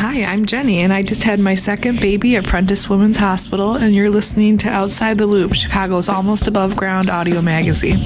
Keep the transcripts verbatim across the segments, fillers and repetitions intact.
Hi, I'm Jenny, and I just had my second baby at Prentice Women's Hospital, and you're listening to Outside the Loop, Chicago's almost above ground audio magazine.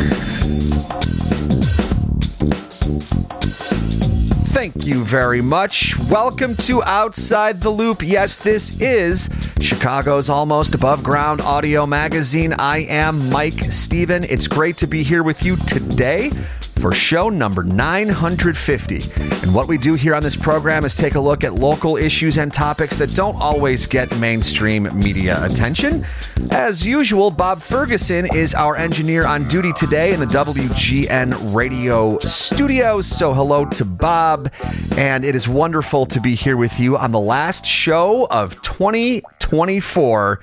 Thank you very much. Welcome to Outside the Loop. Yes, this is Chicago's almost above ground audio magazine. I am Mike Steven. It's great to be here with you today for show number nine hundred fifty. And what we do here on this program is take a look at local issues and topics that don't always get mainstream media attention. As usual, Bob Ferguson is our engineer on duty today in the W G N radio studios. So hello to Bob, and it is wonderful to be here with you on the last show of twenty twenty-four.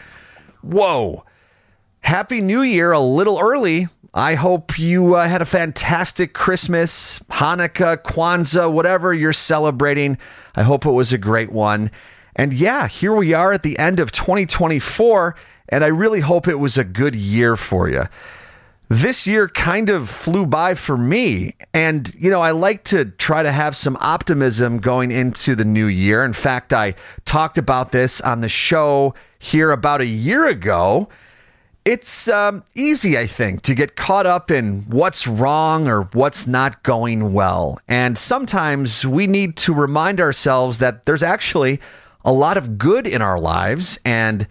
Whoa. Happy New Year a little early. I hope you uh, had a fantastic Christmas, Hanukkah, Kwanzaa, whatever you're celebrating. I hope it was a great one. And yeah, here we are at the end of twenty twenty-four, and I really hope it was a good year for you. This year kind of flew by for me, and, you know, I like to try to have some optimism going into the new year. In fact, I talked about this on the show here about a year ago. It's um, easy, I think, to get caught up in what's wrong or what's not going well. And sometimes we need to remind ourselves that there's actually a lot of good in our lives. And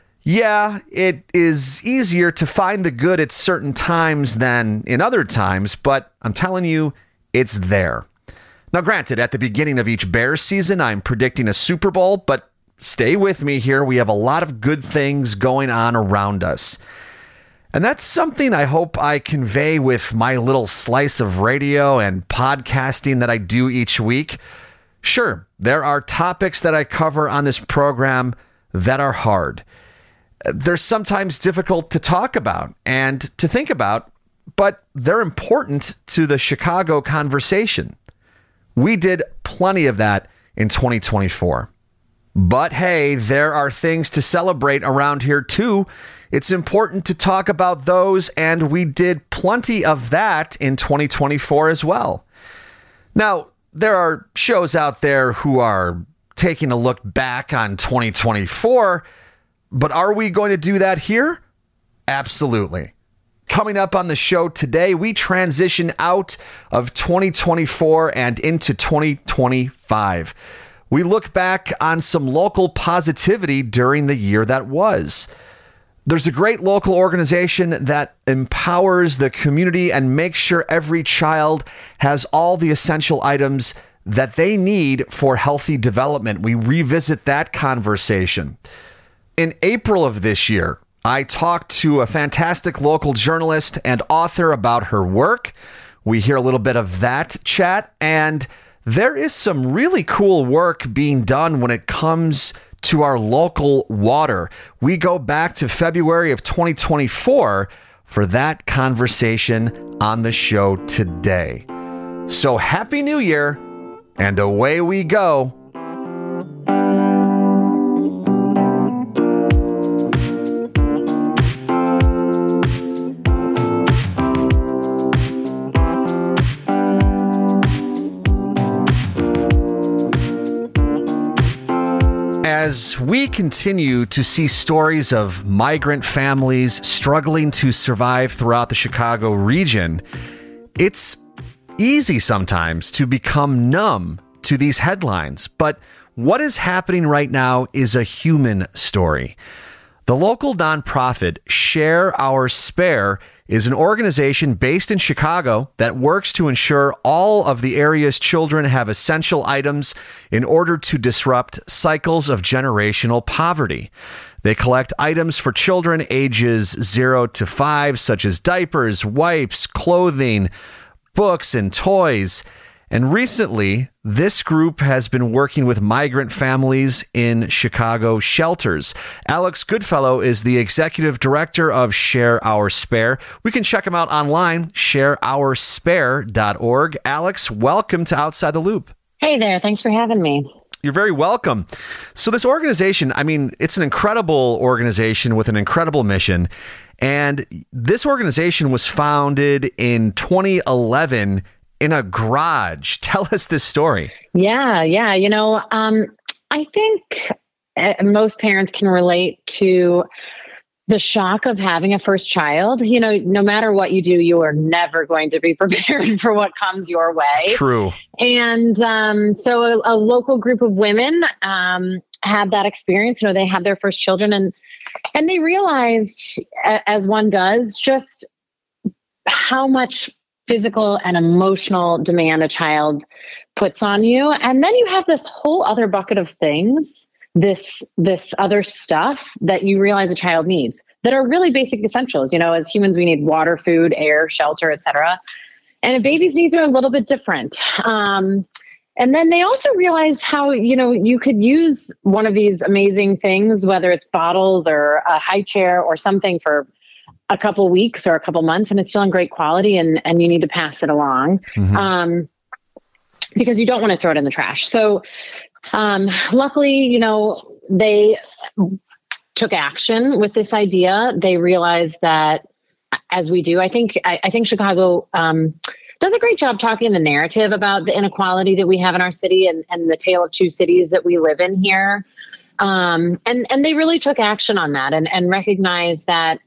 yeah, it is easier to find the good at certain times than in other times, but I'm telling you, it's there. Now, granted, at the beginning of each Bears season, I'm predicting a Super Bowl, but stay with me here. We have a lot of good things going on around us. And that's something I hope I convey with my little slice of radio and podcasting that I do each week. Sure, there are topics that I cover on this program that are hard. They're sometimes difficult to talk about and to think about, but they're important to the Chicago conversation. We did plenty of that in twenty twenty-four. But hey, there are things to celebrate around here too. It's important to talk about those, and we did plenty of that in twenty twenty-four as well. Now, there are shows out there who are taking a look back on twenty twenty-four, but are we going to do that here? Absolutely. Coming up on the show today, we transition out of twenty twenty-four and into twenty twenty-five. We look back on some local positivity during the year that was. There's a great local organization that empowers the community and makes sure every child has all the essential items that they need for healthy development. We revisit that conversation. In April of this year, I talked to a fantastic local journalist and author about her work. We hear a little bit of that chat, and there is some really cool work being done when it comes to our local water. We go back to February of twenty twenty-four for that conversation on the show today. So Happy New Year, and away we go. As we continue to see stories of migrant families struggling to survive throughout the Chicago region, it's easy sometimes to become numb to these headlines. But what is happening right now is a human story. The local nonprofit Share Our Spare is an organization based in Chicago that works to ensure all of the area's children have essential items in order to disrupt cycles of generational poverty. They collect items for children ages zero to five, such as diapers, wipes, clothing, books, and toys. And recently, this group has been working with migrant families in Chicago shelters. Alex Goodfellow is the executive director of Share Our Spare. We can check him out online, share our spare dot org. Alex, welcome to Outside the Loop. Hey there. Thanks for having me. You're very welcome. So this organization, I mean, it's an incredible organization with an incredible mission. And this organization was founded in twenty eleven in a garage. Tell us this story. Yeah, yeah. You know, um, I think uh, most parents can relate to the shock of having a first child. You know, no matter what you do, you are never going to be prepared for what comes your way. True. And um, so a, a local group of women um, had that experience. You know, they had their first children, and and they realized, as one does, just how much physical and emotional demand a child puts on you. And then you have this whole other bucket of things, this this other stuff that you realize a child needs that are really basic essentials. You know, as humans, we need water, food, air, shelter, et cetera. And a baby's needs are a little bit different. Um, and then they also realize how, you know, you could use one of these amazing things, whether it's bottles or a high chair or something, for a couple weeks or a couple months, and it's still in great quality, and, and you need to pass it along mm-hmm. um, because you don't want to throw it in the trash. So um, luckily, you know, they took action with this idea. They realized that, as we do, I think, I, I think Chicago um, does a great job talking the narrative about the inequality that we have in our city, and, and the tale of two cities that we live in here. Um, and, and they really took action on that, and, and recognized that,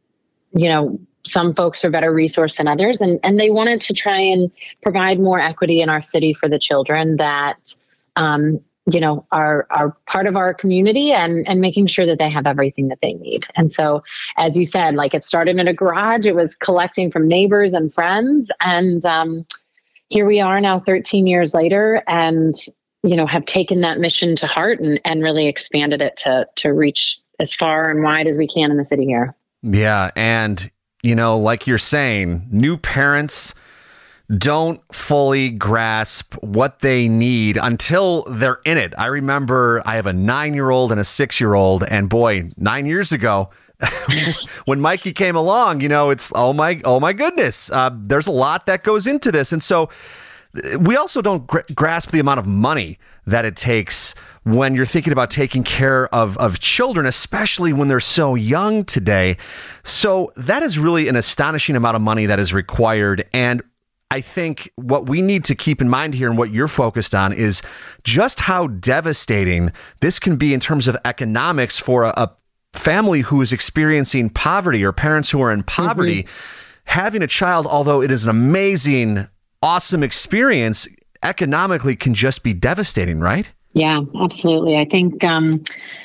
you know, some folks are better resourced than others. And, and they wanted to try and provide more equity in our city for the children that, um, you know, are, are part of our community, and, and making sure that they have everything that they need. And so, as you said, like, it started in a garage, it was collecting from neighbors and friends. And um, here we are now thirteen years later, and, you know, have taken that mission to heart, and, and really expanded it to, to reach as far and wide as we can in the city here. Yeah. And, you know, like you're saying, new parents don't fully grasp what they need until they're in it. I remember I have a nine-year-old and a six-year-old, and boy, nine years ago, when Mikey came along, you know, it's, oh my, oh my goodness, uh, there's a lot that goes into this. And so we also don't gr- grasp the amount of money that it takes when you're thinking about taking care of, of children, especially when they're so young today. So that is really an astonishing amount of money that is required. And I think what we need to keep in mind here, and what you're focused on, is just how devastating this can be in terms of economics for a, a family who is experiencing poverty, or parents who are in poverty. Mm-hmm. Having a child, although it is an amazing, awesome experience, economically can just be devastating, right? Yeah, absolutely. I think um,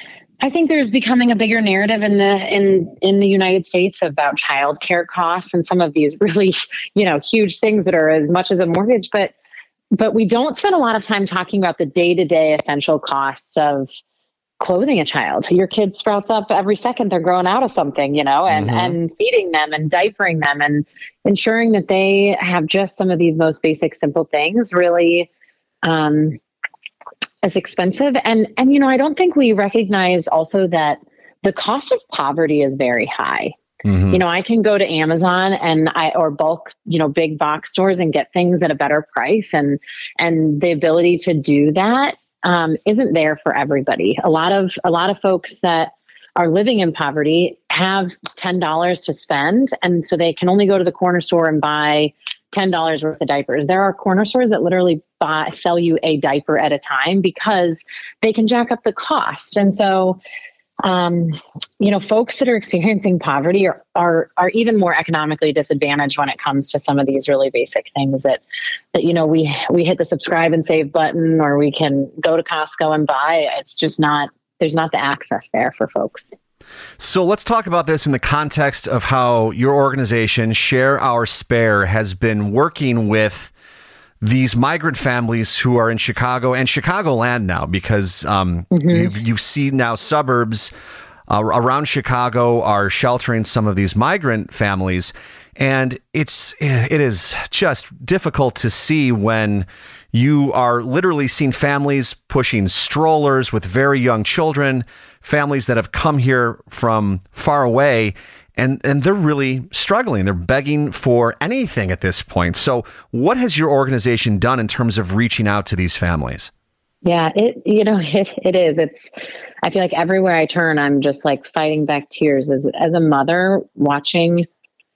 I think there's becoming a bigger narrative in the in in the United States about childcare costs, and some of these really, you know, huge things that are as much as a mortgage. But but we don't spend a lot of time talking about the day-to-day essential costs of clothing a child. Your kid sprouts up every second; they're growing out of something, you know, and mm-hmm. and feeding them and diapering them and ensuring that they have just some of these most basic, simple things really um, is expensive. And, and, you know, I don't think we recognize also that the cost of poverty is very high. Mm-hmm. You know, I can go to Amazon and I, or bulk, you know, big box stores and get things at a better price. And, and the ability to do that um, isn't there for everybody. A lot of, a lot of folks that are living in poverty have ten dollars to spend. And so they can only go to the corner store and buy ten dollars worth of diapers. There are corner stores that literally buy, sell you a diaper at a time because they can jack up the cost. And so, um, you know, folks that are experiencing poverty are, are, are even more economically disadvantaged when it comes to some of these really basic things that, that, you know, we, we hit the subscribe and save button, or we can go to Costco and buy. It's just not, there's not the access there for folks. So let's talk about this in the context of how your organization, Share Our Spare, has been working with these migrant families who are in Chicago and Chicagoland now, because um, mm-hmm. you've, you've seen now suburbs uh, around Chicago are sheltering some of these migrant families. And it's it is just difficult to see when you are literally seeing families pushing strollers with very young children, families that have come here from far away, and, and they're really struggling. They're begging for anything at this point. So what has your organization done in terms of reaching out to these families? Yeah, it, you know, it, it is. It's, I feel like everywhere I turn, I'm just like fighting back tears as, as a mother watching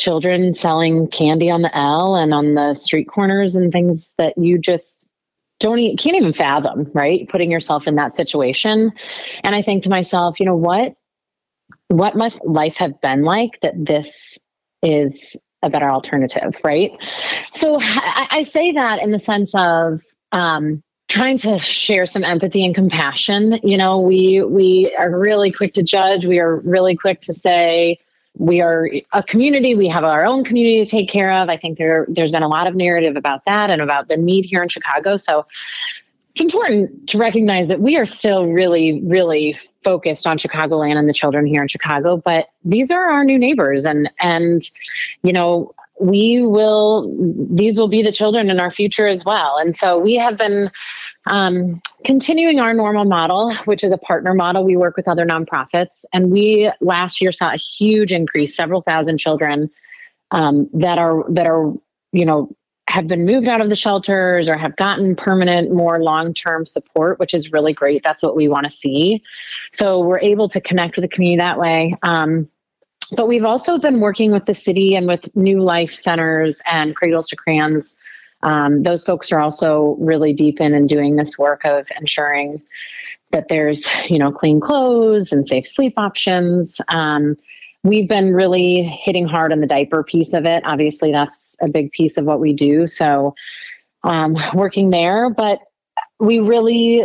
children selling candy on the L and on the street corners and things that you just don't e- can't even fathom, right? Putting yourself in that situation. And I think to myself, you know what? What must life have been like that this is a better alternative, right? So I, I say that in the sense of um, trying to share some empathy and compassion. You know, we we are really quick to judge. We are really quick to say we are a community. We have our own community to take care of. I think there there's been a lot of narrative about that and about the need here in Chicago. So it's important to recognize that we are still really, really focused on Chicagoland and the children here in Chicago, but these are our new neighbors, and and you know, we will these will be the children in our future as well. And so we have been um, continuing our normal model, which is a partner model. We work with other nonprofits, and we last year saw a huge increase, several thousand children um, that are that are you know. have been moved out of the shelters or have gotten permanent, more long-term support, which is really great. That's what we want to see. So we're able to connect with the community that way. Um, but we've also been working with the city and with New Life Centers and Cradles to Crayons. Um, those folks are also really deep in and doing this work of ensuring that there's, you know, clean clothes and safe sleep options. Um, We've been really hitting hard on the diaper piece of it. Obviously, that's a big piece of what we do. So um, working there, but we really,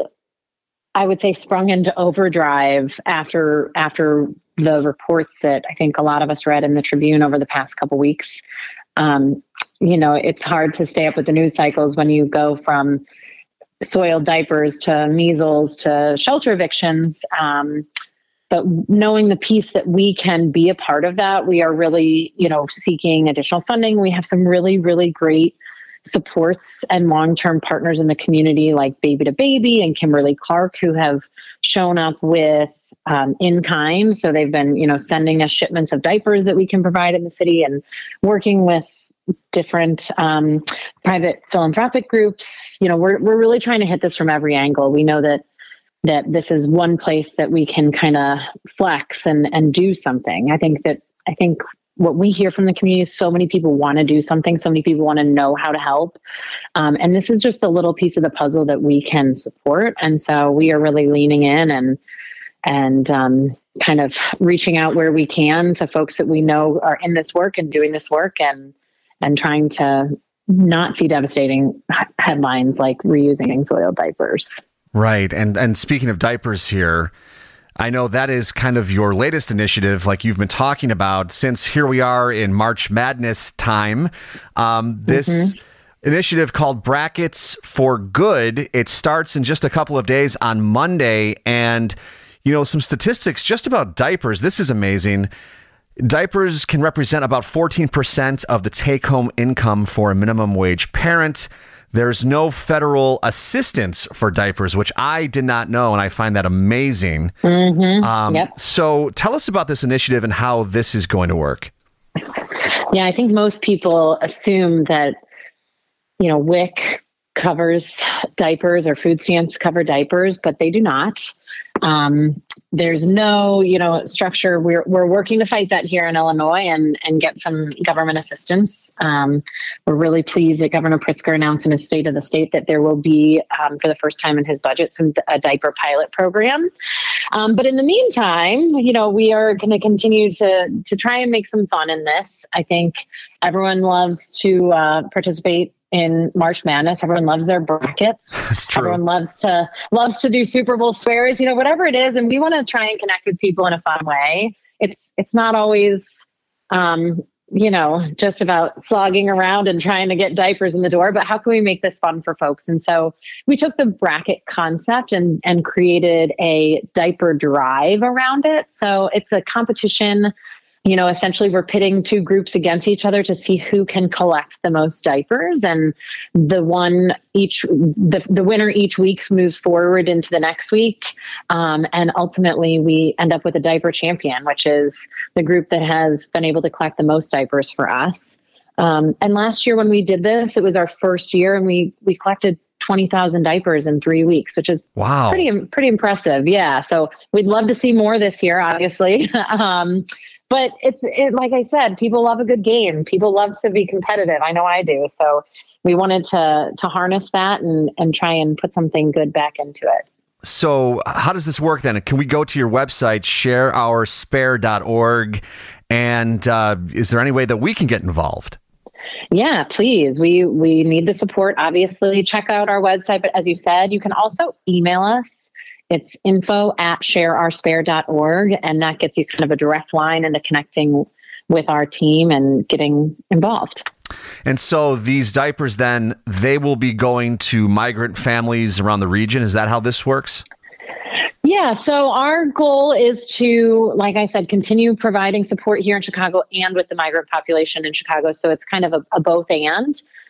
I would say, sprung into overdrive after after the reports that I think a lot of us read in the Tribune over the past couple weeks. Um, you know, it's hard to stay up with the news cycles when you go from soiled diapers to measles to shelter evictions. Um, But knowing the piece that we can be a part of that, we are really, you know, seeking additional funding. We have some really, really great supports and long-term partners in the community like Baby to Baby and Kimberly Clark, who have shown up with um, in kind. So they've been, you know, sending us shipments of diapers that we can provide in the city, and working with different um, private philanthropic groups. You know, we're we're really trying to hit this from every angle. We know that that this is one place that we can kind of flex and, and do something. I think that, I think what we hear from the community is so many people want to do something. So many people want to know how to help. Um, and this is just a little piece of the puzzle that we can support. And so we are really leaning in and, and um, kind of reaching out where we can to folks that we know are in this work and doing this work, and, and trying to not see devastating headlines like reusing soiled diapers. Right. And and speaking of diapers here, I know that is kind of your latest initiative, like you've been talking about since here we are in March Madness time. Um, this mm-hmm. initiative called Brackets for Good. It starts in just a couple of days on Monday. And, you know, some statistics just about diapers. This is amazing. Diapers can represent about fourteen percent of the take-home income for a minimum wage parent. There's no federal assistance for diapers, which I did not know, and I find that amazing. Mm-hmm. Um, yep. So tell us about this initiative and how this is going to work. Yeah, I think most people assume that, you know, W I C covers diapers or food stamps cover diapers, but they do not. Um, there's no, you know, structure. We're we're working to fight that here in Illinois and and get some government assistance. Um, we're really pleased that Governor Pritzker announced in his State of the State that there will be, um, for the first time in his budget, some a diaper pilot program. Um, but in the meantime, you know, we are going to continue to to try and make some fun in this. I think everyone loves to uh, participate in March Madness. Everyone loves their brackets. That's true. Everyone loves to loves to do Super Bowl squares, you know, whatever it is. And we want to try and connect with people in a fun way. It's it's not always, um, you know, just about slogging around and trying to get diapers in the door, but how can we make this fun for folks? And so we took the bracket concept and and created a diaper drive around it. So it's a competition. You know, essentially we're pitting two groups against each other to see who can collect the most diapers, and the one each, the, the winner each week moves forward into the next week. Um, and ultimately we end up with a diaper champion, which is the group that has been able to collect the most diapers for us. Um, and last year when we did this, it was our first year, and we, we collected twenty thousand diapers in three weeks, which is wow. pretty, pretty impressive. Yeah. So we'd love to see more this year, obviously. um, but it's it, like I said, people love a good game. People love to be competitive. I know I do. So we wanted to to harness that and and try and put something good back into it. So how does this work then? Can we go to your website, share our spare dot org, and uh, is there any way that we can get involved? Yeah, please. We we need the support. Obviously, check out our website. But as you said, you can also email us. It's info at share our spare dot org. And that gets you kind of a direct line into connecting with our team and getting involved. And so these diapers then, they will be going to migrant families around the region. Is that how this works? Yeah, so our goal is to, like I said, continue providing support here in Chicago and with the migrant population in Chicago. So it's kind of a, a both and.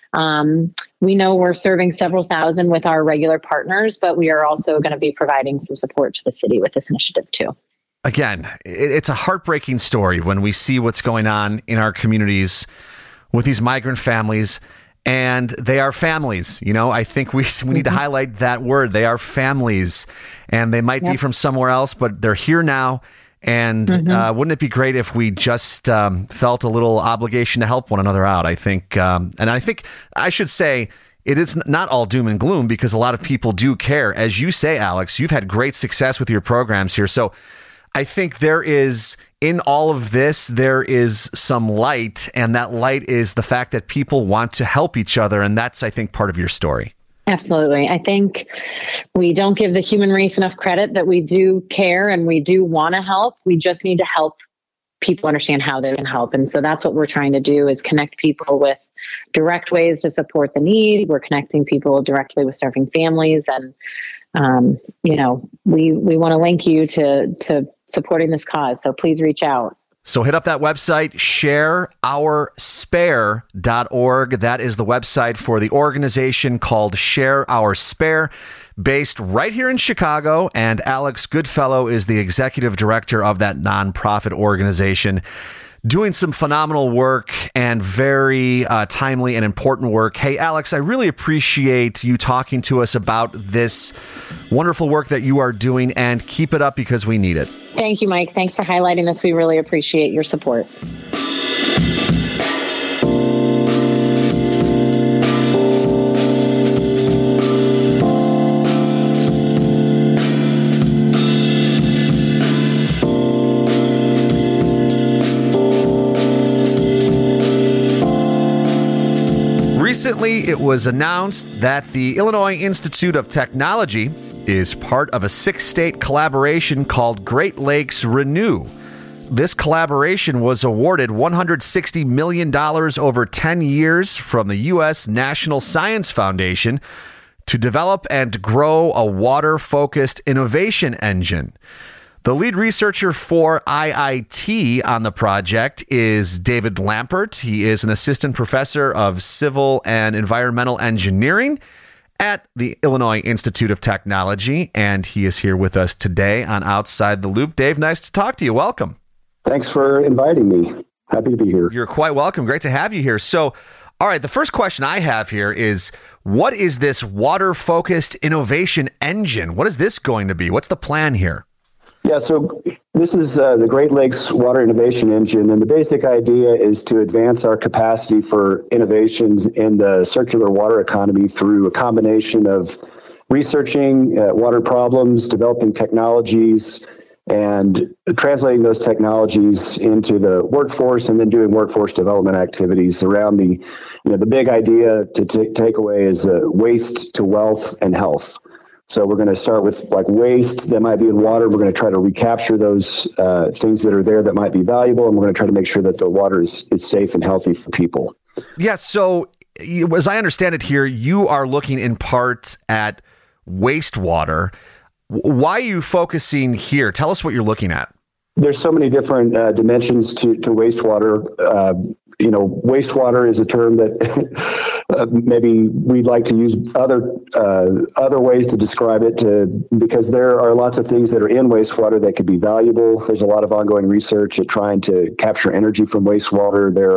Um, we know we're serving several thousand with our regular partners, but we are also going to be providing some support to the city with this initiative too. Again, it's a heartbreaking story when we see what's going on in our communities with these migrant families. And they are families, you know, I think we we need to highlight that word. They are families, and they might yep. be from somewhere else, but they're here now. And mm-hmm. uh, wouldn't it be great if we just um, felt a little obligation to help one another out? I think, um, and I think I should say it is not all doom and gloom, because a lot of people do care. As you say, Alex, you've had great success with your programs here. So I think there is, in all of this, there is some light, and that light is the fact that people want to help each other. And that's, I think, part of your story. Absolutely. I think we don't give the human race enough credit that we do care and we do want to help. We just need to help people understand how they can help. And so that's what we're trying to do, is connect people with direct ways to support the need. We're connecting people directly with serving families. And, um, you know, we, we want to link you to, to supporting this cause. So please reach out. So hit up that website, share our spare dot org. That is the website for the organization called Share Our Spare, based right here in Chicago. And Alex Goodfellow is the executive director of that nonprofit organization, doing some phenomenal work and very uh, timely and important work. Hey, Alex, I really appreciate you talking to us about this wonderful work that you are doing, and keep it up because we need it. Thank you, Mike. Thanks for highlighting this. We really appreciate your support. Recently, it was announced that the Illinois Institute of Technology is part of a six-state collaboration called Great Lakes Renew. This collaboration was awarded one hundred sixty million dollars over ten years from the U S National Science Foundation to develop and grow a water-focused innovation engine. The lead researcher for I I T on the project is David Lampert. He is an assistant professor of civil and environmental engineering at the Illinois Institute of Technology, and he is here with us today on Outside the Loop. Dave, nice to talk to you. Welcome. Thanks for inviting me. Happy to be here. You're quite welcome. Great to have you here. So, all right, the first question I have here is, what is this water-focused innovation engine? What is this going to be? What's the plan here? Yeah, so this is uh, the Great Lakes Water Innovation Engine, and the basic idea is to advance our capacity for innovations in the circular water economy through a combination of researching uh, water problems, developing technologies, and translating those technologies into the workforce, and then doing workforce development activities around the, you know, the big idea to t- take away is uh, waste to wealth and health. So we're going to start with like waste that might be in water. We're going to try to recapture those uh, things that are there that might be valuable, and we're going to try to make sure that the water is, is safe and healthy for people. Yeah. So as I understand it here, you are looking in part at wastewater. Why are you focusing here? Tell us what you're looking at. There's so many different uh, dimensions to, to wastewater. Uh, you know, wastewater is a term that uh, maybe we'd like to use other uh, other ways to describe it, to, because there are lots of things that are in wastewater that could be valuable. There's a lot of ongoing research at trying to capture energy from wastewater. There are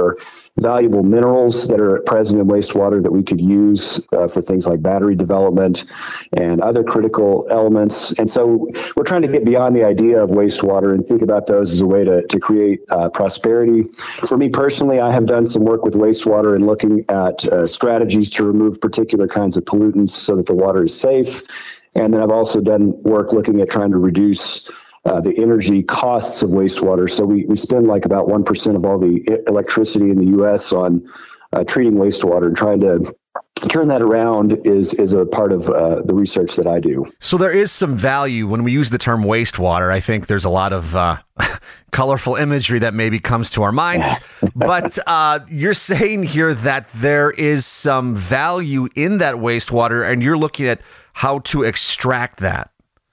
valuable minerals that are present in wastewater that we could use uh, for things like battery development and other critical elements. And so we're trying to get beyond the idea of wastewater and think about those as a way to, to create uh, prosperity. For me personally, I have done some work with wastewater and looking at uh, strategies to remove particular kinds of pollutants so that the water is safe. And then I've also done work looking at trying to reduce uh, the energy costs of wastewater. So we, we spend like about one percent of all the electricity in the U S on uh, treating wastewater, and trying to turn that around is is a part of uh, the research that I do. So there is some value when we use the term wastewater. I think there's a lot of uh, colorful imagery that maybe comes to our minds. But uh, you're saying here that there is some value in that wastewater, and you're looking at how to extract that.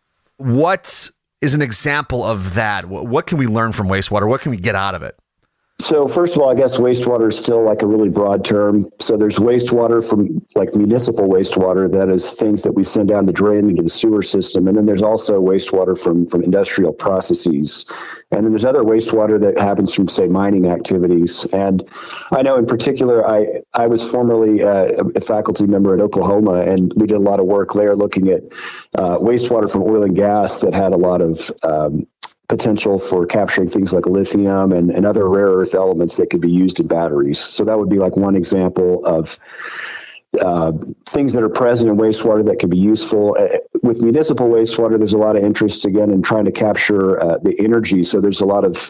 What is an example of that? What can we learn from wastewater? What can we get out of it? So first of all, I guess wastewater is still like a really broad term. So there's wastewater from like municipal wastewater, that is things that we send down the drain into the sewer system. And then there's also wastewater from, from industrial processes. And then there's other wastewater that happens from, say, mining activities. And I know in particular, I, I was formerly uh, a faculty member at Oklahoma, and we did a lot of work there looking at uh, wastewater from oil and gas that had a lot of um, potential for capturing things like lithium and, and other rare earth elements that could be used in batteries. So that would be like one example of uh, things that are present in wastewater that could be useful. Uh, with municipal wastewater, there's a lot of interest, again, in trying to capture uh, the energy. So there's a lot of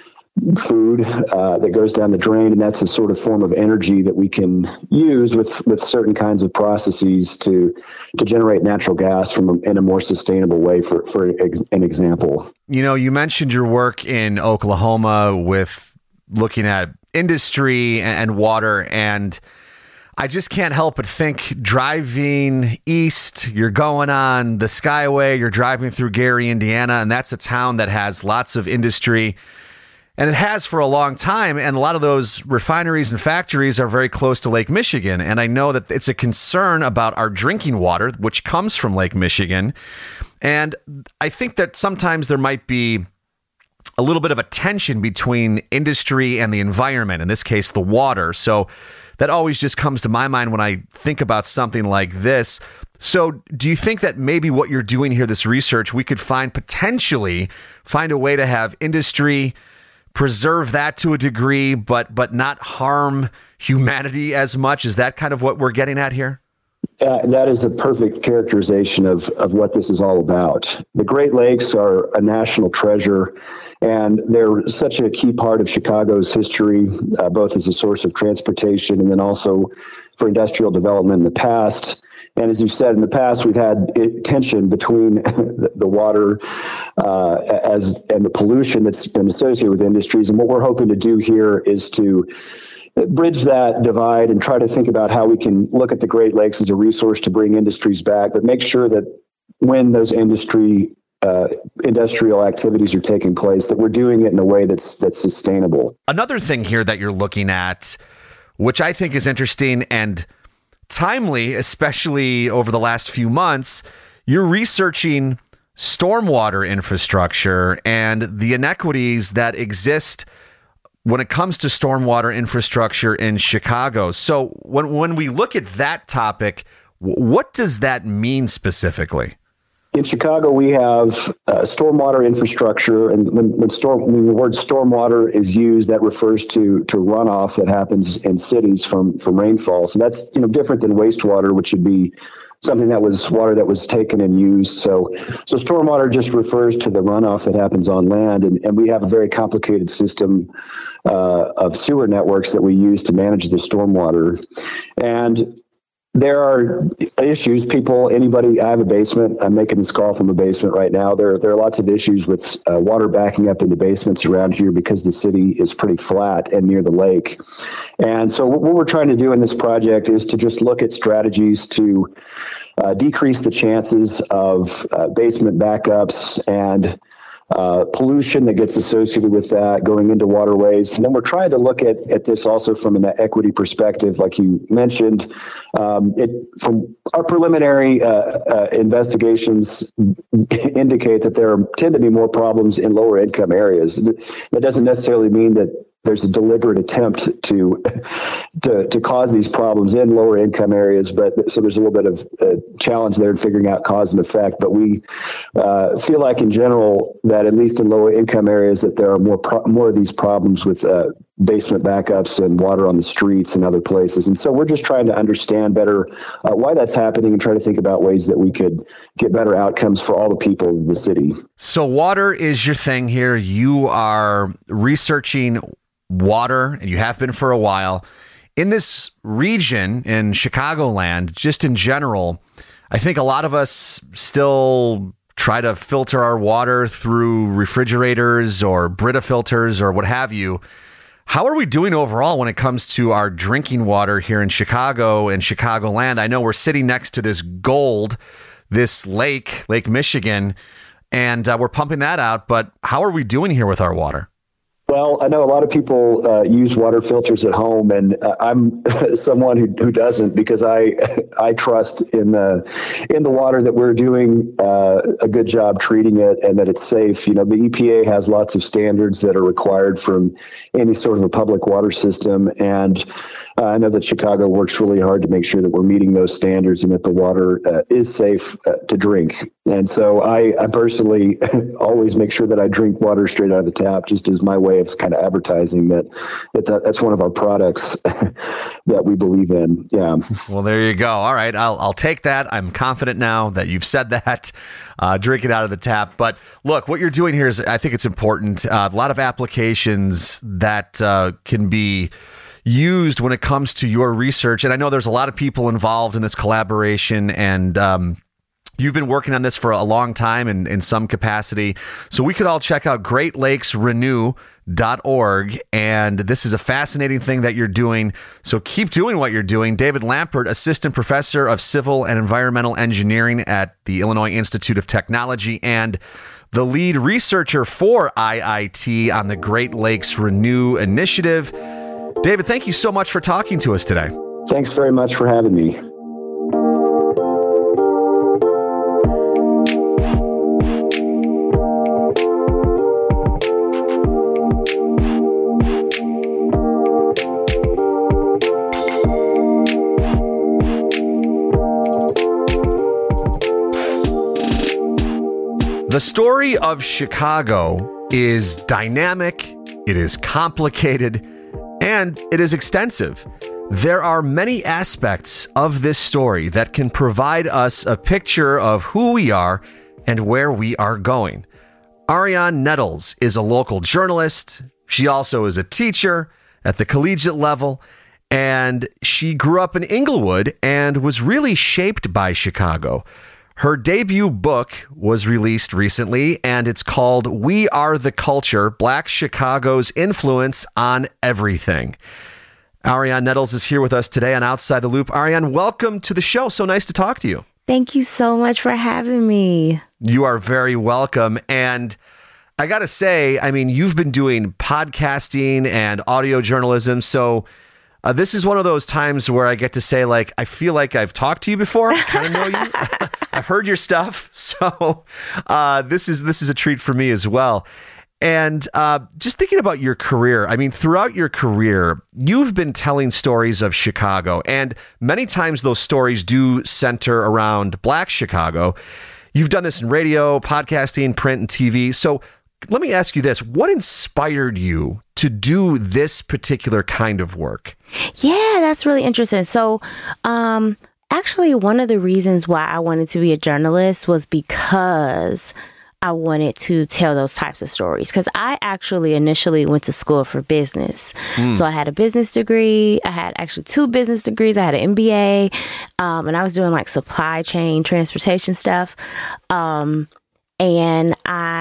food uh, that goes down the drain, and that's a sort of form of energy that we can use with, with certain kinds of processes to to generate natural gas from a, in a more sustainable way. For for ex, an example, you know, you mentioned your work in Oklahoma with looking at industry and, and water, and I just can't help but think driving east, you're going on the Skyway, you're driving through Gary, Indiana, and that's a town that has lots of industry. And it has for a long time. And a lot of those refineries and factories are very close to Lake Michigan. And I know that it's a concern about our drinking water, which comes from Lake Michigan. And I think that sometimes there might be a little bit of a tension between industry and the environment, in this case, the water. So that always just comes to my mind when I think about something like this. So do you think that maybe what you're doing here, this research, we could find potentially find a way to have industry preserve that to a degree, but but not harm humanity as much? Is that kind of what we're getting at here? Uh, that is a perfect characterization of, of what this is all about. The Great Lakes are a national treasure, and they're such a key part of Chicago's history, uh, both as a source of transportation and then also for industrial development in the past. And as you said, in the past, we've had tension between the, the water uh, as and the pollution that's been associated with industries. And what we're hoping to do here is to bridge that divide and try to think about how we can look at the Great Lakes as a resource to bring industries back, but make sure that when those industry uh, industrial activities are taking place, that we're doing it in a way that's that's sustainable. Another thing here that you're looking at, which I think is interesting and timely, especially over the last few months, you're researching stormwater infrastructure and the inequities that exist when it comes to stormwater infrastructure in Chicago. So when when we look at that topic, what does that mean specifically? In Chicago, we have uh, stormwater infrastructure, and when, when, storm, when the word stormwater is used, that refers to to runoff that happens in cities from from rainfall. So that's, you know, different than wastewater, which would be something that was water that was taken and used. So so stormwater just refers to the runoff that happens on land, and, and we have a very complicated system uh, of sewer networks that we use to manage the stormwater. And there are issues. People, anybody, I have a basement. I'm making this call from a basement right now. There, there are lots of issues with uh, water backing up into basements around here because the city is pretty flat and near the lake. And so what we're trying to do in this project is to just look at strategies to uh, decrease the chances of uh, basement backups and Uh, pollution that gets associated with that going into waterways. And then we're trying to look at, at this also from an equity perspective, like you mentioned. Um, it, from our preliminary uh, uh, investigations indicate that there tend to be more problems in lower income areas. That doesn't necessarily mean that there's a deliberate attempt to, to, to cause these problems in lower income areas. But so there's a little bit of a challenge there in figuring out cause and effect. But we uh, feel like in general that at least in lower income areas that there are more, pro- more of these problems with uh, basement backups and water on the streets and other places. And so we're just trying to understand better uh, why that's happening and try to think about ways that we could get better outcomes for all the people of the city. So water is your thing here. You are researching water, and you have been for a while. In this region, in Chicagoland, just in general, I think a lot of us still try to filter our water through refrigerators or Brita filters or what have you. How are we doing overall when it comes to our drinking water here in Chicago and Chicagoland? I know we're sitting next to this gold, this lake, Lake Michigan, and uh, we're pumping that out. But how are we doing here with our water? Well, I know a lot of people uh, use water filters at home, and uh, I'm someone who, who doesn't, because I I trust in the in the water that we're doing uh, a good job treating it and that it's safe. You know, the E P A has lots of standards that are required from any sort of a public water system, and uh, I know that Chicago works really hard to make sure that we're meeting those standards and that the water uh, is safe uh, to drink. And so I, I personally always make sure that I drink water straight out of the tap, just as my way of kind of advertising that, that, that that's one of our products that we believe in. Yeah. Well, there you go. All right. I'll, I'll take that. I'm confident now that you've said that. Uh, drink it out of the tap. But look, what you're doing here is, I think it's important. Uh, a lot of applications that uh, can be used when it comes to your research. And I know there's a lot of people involved in this collaboration, and um, you've been working on this for a long time in, in some capacity. So we could all check out great lakes renew dot org. And this is a fascinating thing that you're doing. So keep doing what you're doing. David Lampert, Assistant Professor of Civil and Environmental Engineering at the Illinois Institute of Technology and the lead researcher for I I T on the Great Lakes Renew Initiative. David, thank you so much for talking to us today. Thanks very much for having me. The story of Chicago is dynamic, it is complicated, and it is extensive. There are many aspects of this story that can provide us a picture of who we are and where we are going. Ariane Nettles is a local journalist. She also is a teacher at the collegiate level, and she grew up in Inglewood and was really shaped by Chicago. Her debut book was released recently, and it's called We Are the Culture, Black Chicago's Influence on Everything. Ariane Nettles is here with us today on Outside the Loop. Ariane, welcome to the show. So nice to talk to you. Thank you so much for having me. You are very welcome. And I got to say, I mean, you've been doing podcasting and audio journalism, so Uh, this is one of those times where I get to say, like, I feel like I've talked to you before. I kind of know you. I've heard your stuff. So uh, this is this is a treat for me as well. And uh, just thinking about your career, I mean, throughout your career, you've been telling stories of Chicago. And many times those stories do center around Black Chicago. You've done this in radio, podcasting, print, and T V. So let me ask you this. What inspired you to do this particular kind of work? Yeah, that's really interesting. So um, actually, one of the reasons why I wanted to be a journalist was because I wanted to tell those types of stories. Because I actually initially went to school for business. Mm. So I had a business degree. I had actually two business degrees. I had an M B A. Um, and I was doing like supply chain, transportation stuff. Um, and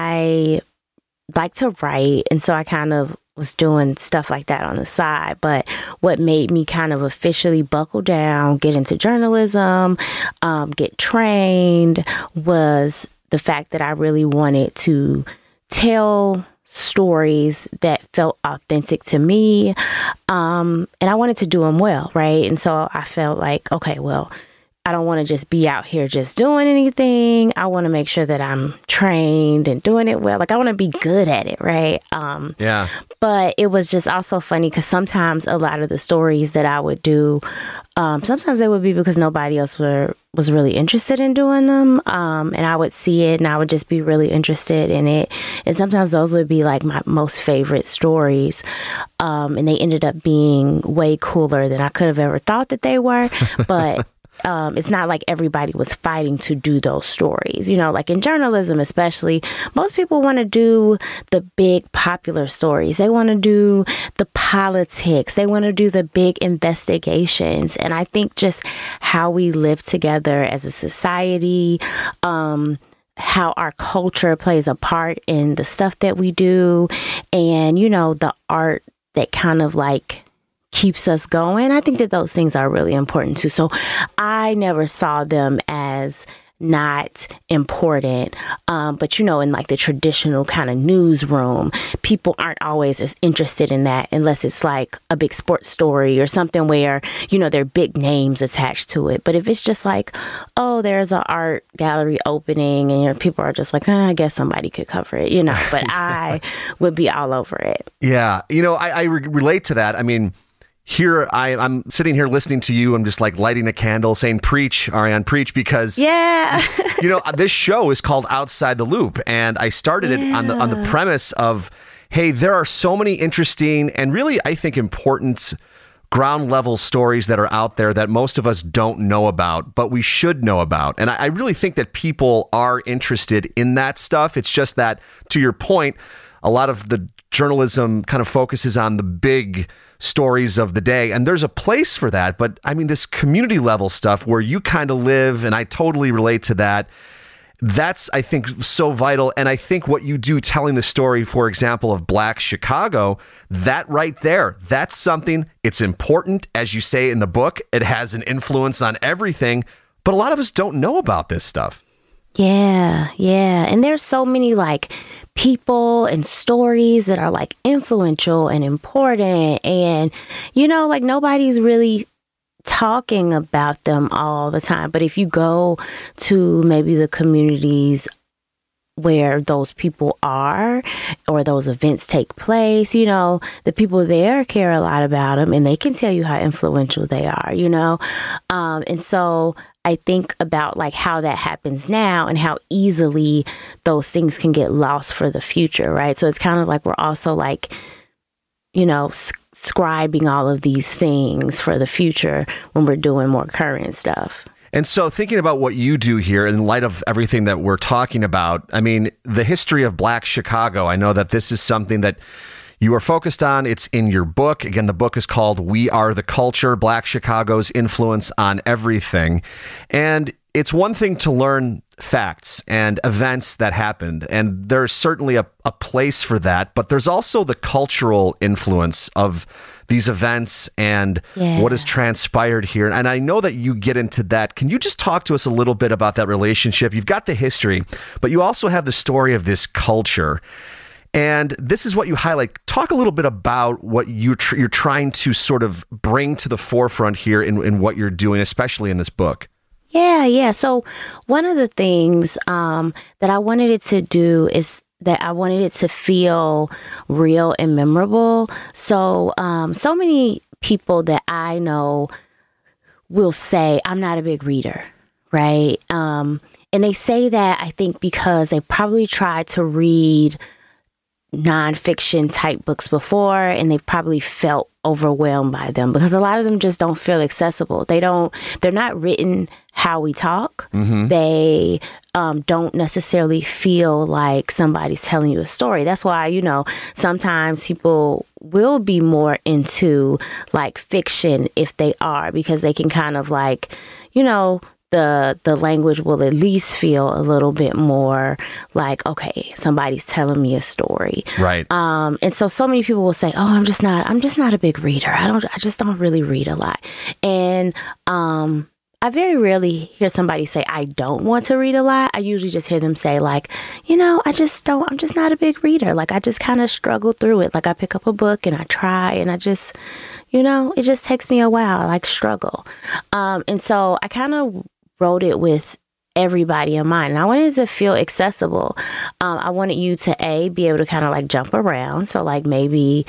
I like to write, and so I kind of was doing stuff like that on the side. But what made me kind of officially buckle down, get into journalism, um, get trained, was the fact that I really wanted to tell stories that felt authentic to me, um, and I wanted to do them well, right? And so I felt like, okay, well, I don't want to just be out here just doing anything. I want to make sure that I'm trained and doing it well. Like I want to be good at it, right? Um, yeah. But it was just also funny because sometimes a lot of the stories that I would do, um, sometimes they would be because nobody else were was really interested in doing them. Um, and I would see it and I would just be really interested in it. And sometimes those would be like my most favorite stories. Um, and they ended up being way cooler than I could have ever thought that they were. But Um, it's not like everybody was fighting to do those stories. You know, like in journalism, especially, most people want to do the big popular stories. They want to do the politics. They want to do the big investigations. And I think just how we live together as a society, um, how our culture plays a part in the stuff that we do, and, you know, the art that kind of like keeps us going. I think that those things are really important too. So I never saw them as not important. Um, but, you know, in like the traditional kind of newsroom, people aren't always as interested in that unless it's like a big sports story or something where, you know, there are big names attached to it. But if it's just like, oh, there's an art gallery opening and, you know, people are just like, oh, I guess somebody could cover it, you know, but I would be all over it. Yeah. You know, I, I re- relate to that. I mean, Here, I, I'm sitting here listening to you. I'm just like lighting a candle saying, preach, Ariane, preach, because, yeah, you know, this show is called Outside the Loop. And I started yeah. it on the on the premise of, hey, there are so many interesting and really, I think, important ground level stories that are out there that most of us don't know about, but we should know about. And I, I really think that people are interested in that stuff. It's just that, to your point, a lot of the journalism kind of focuses on the big stories of the day. And there's a place for that. But I mean, this community level stuff where you kind of live, and I totally relate to that. That's, I think, so vital. And I think what you do telling the story, for example, of Black Chicago, that right there, that's something, it's important. As you say in the book, it has an influence on everything. But a lot of us don't know about this stuff. Yeah, yeah. And there's so many like people and stories that are like influential and important. And, you know, like nobody's really talking about them all the time. But if you go to maybe the communities where those people are or those events take place, you know, the people there care a lot about them and they can tell you how influential they are, you know. Um, and so I think about like how that happens now and how easily those things can get lost for the future, right? So it's kind of like we're also like, you know, scribing all of these things for the future when we're doing more current stuff. And so thinking about what you do here in light of everything that we're talking about, I mean, the history of Black Chicago, I know that this is something that you are focused on. It's in your book. Again, the book is called We Are the Culture, Black Chicago's Influence on Everything. And it's one thing to learn facts and events that happened, and there's certainly a, a place for that, but there's also the cultural influence of these events and yeah. what has transpired here. And I know that you get into that. Can you just talk to us a little bit about that relationship? You've got the history, but you also have the story of this culture. And this is what you highlight. Talk a little bit about what you tr- you're trying to sort of bring to the forefront here in, in what you're doing, especially in this book. Yeah, yeah. So one of the things um, that I wanted it to do is that I wanted it to feel real and memorable. So, um, so many people that I know will say, I'm not a big reader, right? Um, and they say that, I think, because they probably tried to read nonfiction type books before and they've probably felt overwhelmed by them because a lot of them just don't feel accessible. They don't, they're not written how we talk. Mm-hmm. They um, don't necessarily feel like somebody's telling you a story. That's why, you know, sometimes people will be more into like fiction if they are, because they can kind of like, you know, the the language will at least feel a little bit more like, okay, somebody's telling me a story. Right. Um, and so, so many people will say, oh, I'm just not, I'm just not a big reader. I don't, I just don't really read a lot. And, um, I very rarely hear somebody say, I don't want to read a lot. I usually just hear them say like, you know, I just don't, I'm just not a big reader. Like I just kind of struggle through it. Like I pick up a book and I try and I just, you know, it just takes me a while, I like struggle. Um, and so I kind of wrote it with everybody in mind. And I wanted it to feel accessible. Um, I wanted you to, A, be able to kind of like jump around. So like maybe,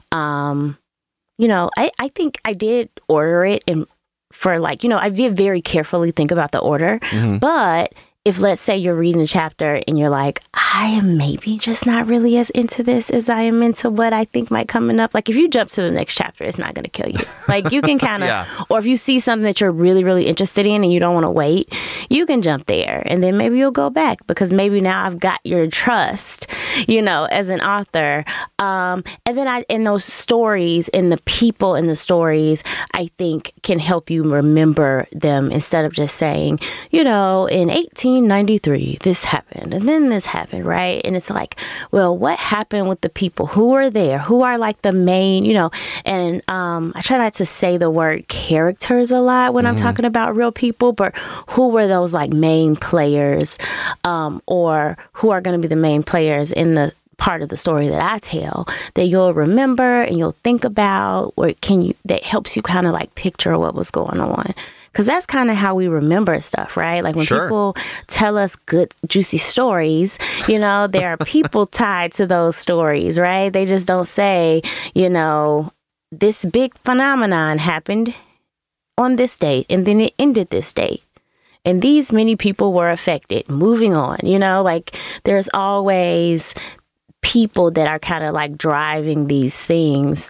um, you know, I, I think I did order it in for like, you know, I did very carefully think about the order, mm-hmm. but if let's say you're reading a chapter and you're like, I am maybe just not really as into this as I am into what I think might coming up. Like if you jump to the next chapter, it's not going to kill you. Like you can kind of, yeah. or if you see something that you're really, really interested in and you don't want to wait, you can jump there and then maybe you'll go back because maybe now I've got your trust, you know, as an author. Um, and then I, in those stories, in the people in the stories, I think can help you remember them instead of just saying, you know, in eighteen ninety-three, this happened and then this happened, right? And it's like, well, what happened with the people who are there? Who are like the main, you know, and um, I try not to say the word characters a lot when mm-hmm. I'm talking about real people, but who were those like main players um, or who are going to be the main players in the part of the story that I tell that you'll remember and you'll think about, or can you, that helps you kind of like picture what was going on. Because that's kind of how we remember stuff, right? Like when sure. people tell us good, juicy stories, you know, there are people tied to those stories, right? They just don't say, you know, this big phenomenon happened on this date and then it ended this date. And these many people were affected. Moving on, you know, like there's always people that are kind of like driving these things.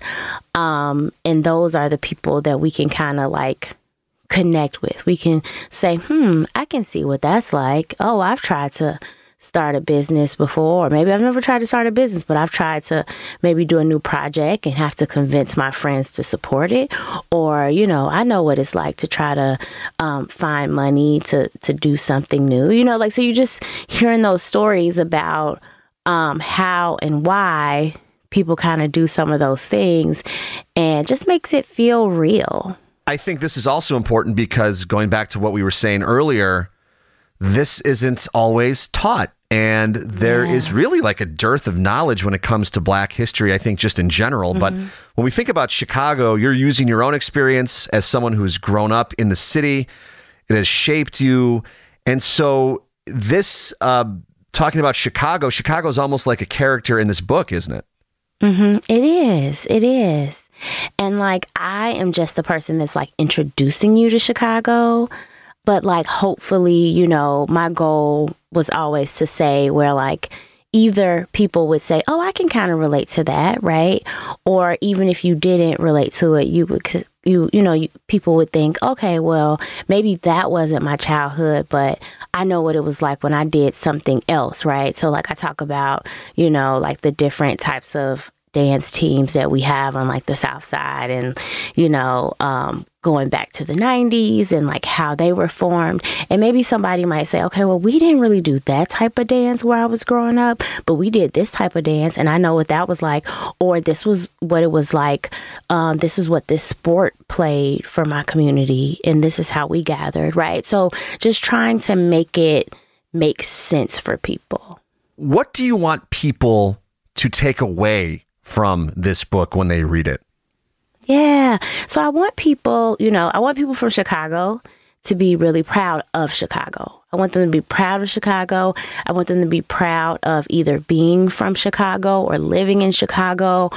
Um, and those are the people that we can kind of like connect with. We can say, hmm, I can see what that's like. Oh, I've tried to start a business before, or maybe I've never tried to start a business, but I've tried to maybe do a new project and have to convince my friends to support it. Or, you know, I know what it's like to try to um, find money to, to do something new, you know, like, so you just hearing those stories about um, how and why people kind of do some of those things and just makes it feel real. I think this is also important because going back to what we were saying earlier, this isn't always taught. And there yeah. is really like a dearth of knowledge when it comes to Black history, I think, just in general. Mm-hmm. But when we think about Chicago, you're using your own experience as someone who's grown up in the city. It has shaped you. And so this, uh, talking about Chicago, Chicago is almost like a character in this book, isn't it? Mm-hmm. It is. It is. And like, I am just the person that's like introducing you to Chicago. But like, hopefully, you know, my goal was always to say where like either people would say, oh, I can kind of relate to that. Right. Or even if you didn't relate to it, you would, you, you know, you, people would think, OK, well, maybe that wasn't my childhood, but I know what it was like when I did something else. Right. So like I talk about, you know, like the different types of dance teams that we have on like the South Side and, you know, um, going back to the nineties and like how they were formed. And maybe somebody might say, okay, well, we didn't really do that type of dance where I was growing up, but we did this type of dance and I know what that was like, or this was what it was like. Um, this is what this sport played for my community and this is how we gathered, right? So just trying to make it make sense for people. What do you want people to take away from this book when they read it? Yeah. So I want people, you know, I want people from Chicago to be really proud of Chicago. I want them to be proud of Chicago. I want them to be proud of either being from Chicago or living in Chicago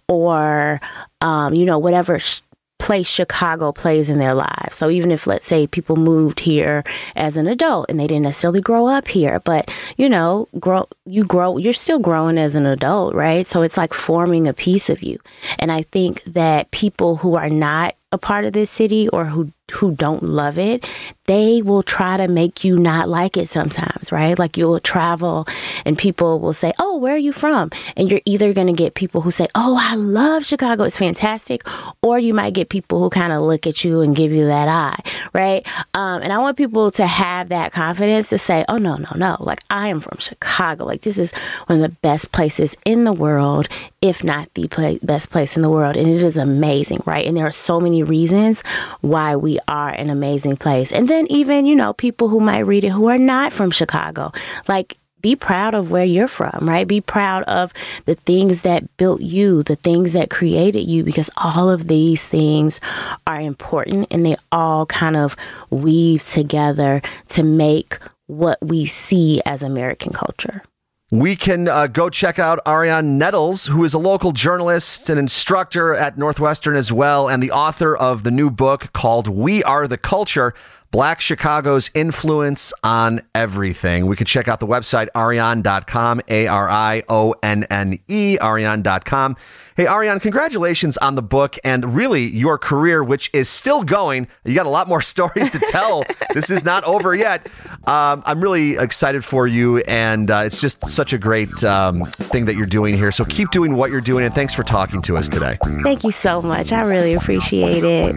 or, um, you know, whatever sh- place Chicago plays in their lives. So even if, let's say, people moved here as an adult and they didn't necessarily grow up here, but, you know, grow, you grow, you're still growing as an adult, right? So it's like forming a piece of you. And I think that people who are not a part of this city or who who don't love it, they will try to make you not like it sometimes, right? Like you'll travel and people will say, oh, where are you from? And you're either going to get people who say, oh, I love Chicago, it's fantastic. Or you might get people who kind of look at you and give you that eye, right? Um, and I want people to have that confidence to say, oh, no, no, no. Like I am from Chicago. Like this is one of the best places in the world, if not the play- best place in the world. And it is amazing, right? And there are so many reasons why we are an amazing place. And then even, you know, people who might read it who are not from Chicago, like be proud of where you're from, right? Be proud of the things that built you, the things that created you, because all of these things are important and they all kind of weave together to make what we see as American culture. We can uh, go check out Ariane Nettles, who is a local journalist, an instructor at Northwestern as well, and the author of the new book called We Are the Culture, Black Chicago's Influence on Everything. We can check out the website, ariane dot com, A R I O N N E, ariane dot com. Hey, Ariane, congratulations on the book and really your career, which is still going. You got a lot more stories to tell. This is not over yet. Um, I'm really excited for you, and uh, it's just such a great um, thing that you're doing here. So keep doing what you're doing, and thanks for talking to us today. Thank you so much. I really appreciate it.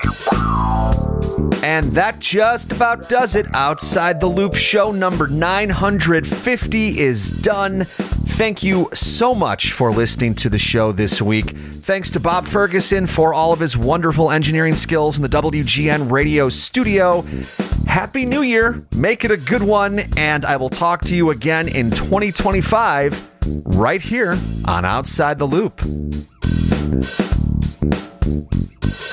And that just about does it. Outside the Loop show number nine hundred fifty is done. Thank you so much for listening to the show this week. Thanks to Bob Ferguson for all of his wonderful engineering skills in the W G N radio studio. Happy New Year. Make it a good one. And I will talk to you again in twenty twenty-five right here on Outside the Loop.